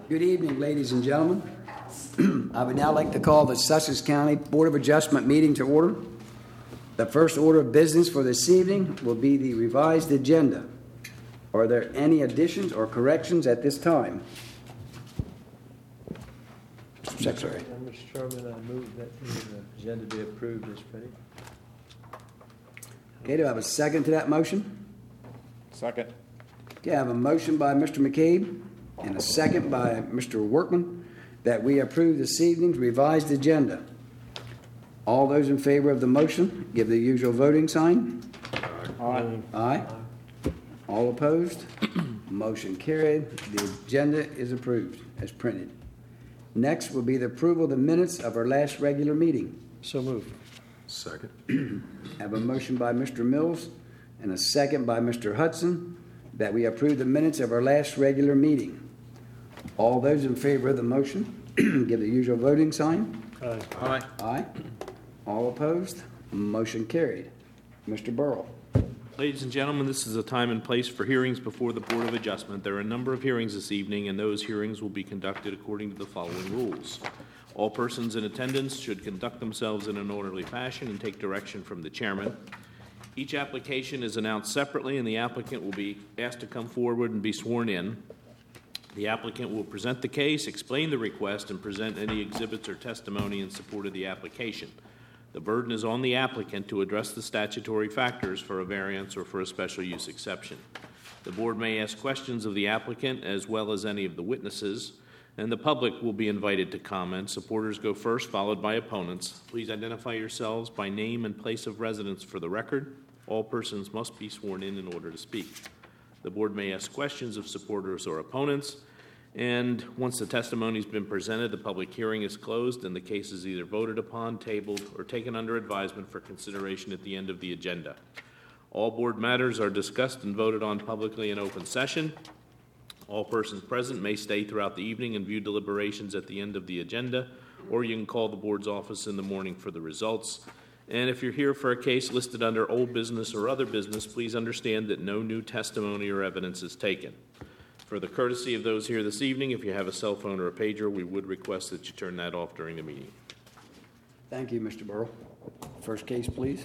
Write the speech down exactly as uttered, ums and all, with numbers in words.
Good evening, ladies and gentlemen. I would now like to call the Sussex County Board of Adjustment meeting to order. The first order of business for this evening will be the revised agenda. Are there any additions or corrections at this time? Mister Secretary. Mister Chairman, I move that the agenda be approved as printed. Okay, do I have a second to that motion? Second. Okay, I have a motion by Mister McCabe and a second by Mister Workman that we approve this evening's revised agenda. All those in favor of the motion, give the usual voting sign. Aye. Aye. All opposed? Motion carried. The agenda is approved as printed. Next will be the approval of the minutes of our last regular meeting. So moved. Second. I have a motion by Mister Mills and a second by Mister Hudson that we approve the minutes of our last regular meeting. All those in favor of the motion, give the usual voting sign. Aye. Aye. Aye. All opposed? Motion carried. Mister Burrell. Ladies and gentlemen, this is a time and place for hearings before the Board of Adjustment. There are a number of hearings this evening, and those hearings will be conducted according to the following rules. All persons in attendance should conduct themselves in an orderly fashion and take direction from the chairman. Each application is announced separately, and the applicant will be asked to come forward and be sworn in. The applicant will present the case, explain the request, and present any exhibits or testimony in support of the application. The burden is on the applicant to address the statutory factors for a variance or for a special use exception. The board may ask questions of the applicant as well as any of the witnesses, and the public will be invited to comment. Supporters go first, followed by opponents. Please identify yourselves by name and place of residence for the record. All persons must be sworn in in order to speak. The board may ask questions of supporters or opponents, and once the testimony has been presented, the public hearing is closed and the case is either voted upon, tabled, or taken under advisement for consideration at the end of the agenda. All board matters are discussed and voted on publicly in open session. All persons present may stay throughout the evening and view deliberations at the end of the agenda, or you can call the board's office in the morning for the results. And if you're here for a case listed under old business or other business, please understand that no new testimony or evidence is taken. For the courtesy of those here this evening, if you have a cell phone or a pager, we would request that you turn that off during the meeting. Thank you, Mister Burrell. First case, please.